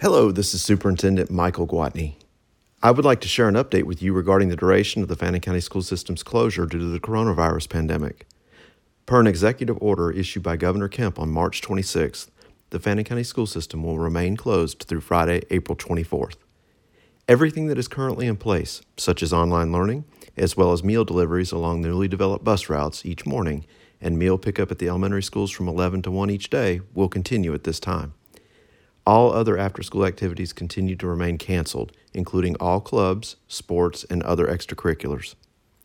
Hello, this is Superintendent Michael Gwatney. I would like to share an update with you regarding the duration of the Fannin County School System's closure due to the coronavirus pandemic. Per an executive order issued by Governor Kemp on March 26th, the Fannin County School System will remain closed through Friday, April 24th. Everything that is currently in place, such as online learning, as well as meal deliveries along newly developed bus routes each morning and meal pickup at the elementary schools from 11 to 1 each day, will continue at this time. All other after-school activities continue to remain canceled, including all clubs, sports, and other extracurriculars.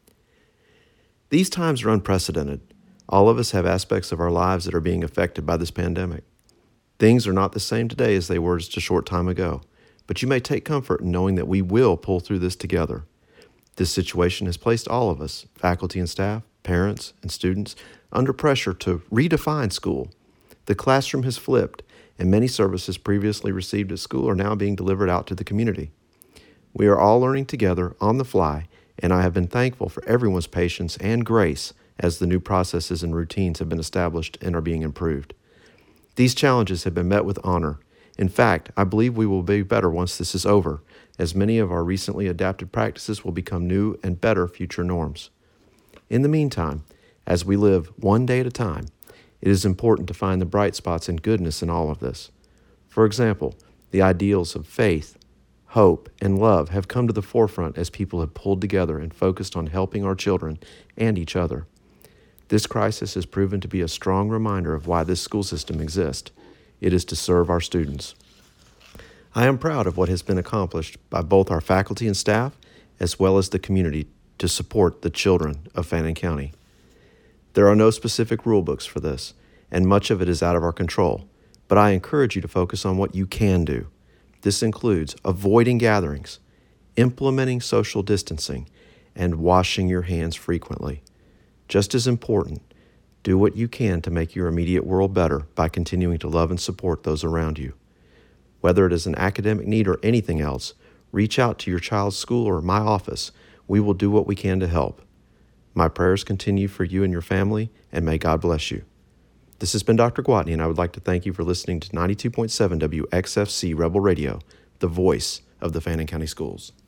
These times are unprecedented. All of us have aspects of our lives that are being affected by this pandemic. Things are not the same today as they were just a short time ago, but you may take comfort in knowing that we will pull through this together. This situation has placed all of us, faculty and staff, parents and students, under pressure to redefine school. The classroom has flipped, and many services previously received at school are now being delivered out to the community. We are all learning together on the fly, and I have been thankful for everyone's patience and grace as the new processes and routines have been established and are being improved. These challenges have been met with honor. In fact, I believe we will be better once this is over, as many of our recently adapted practices will become new and better future norms. In the meantime, as we live one day at a time, it is important to find the bright spots and goodness in all of this. For example, the ideals of faith, hope, and love have come to the forefront as people have pulled together and focused on helping our children and each other. This crisis has proven to be a strong reminder of why this school system exists. It is to serve our students. I am proud of what has been accomplished by both our faculty and staff, as well as the community, to support the children of Fannin County. There are no specific rule books for this, and much of it is out of our control, but I encourage you to focus on what you can do. This includes avoiding gatherings, implementing social distancing, and washing your hands frequently. Just as important, do what you can to make your immediate world better by continuing to love and support those around you. Whether it is an academic need or anything else, reach out to your child's school or my office. We will do what we can to help. My prayers continue for you and your family, and may God bless you. This has been Dr. Gwatney, and I would like to thank you for listening to 92.7 WXFC Rebel Radio, the voice of the Fannin County Schools.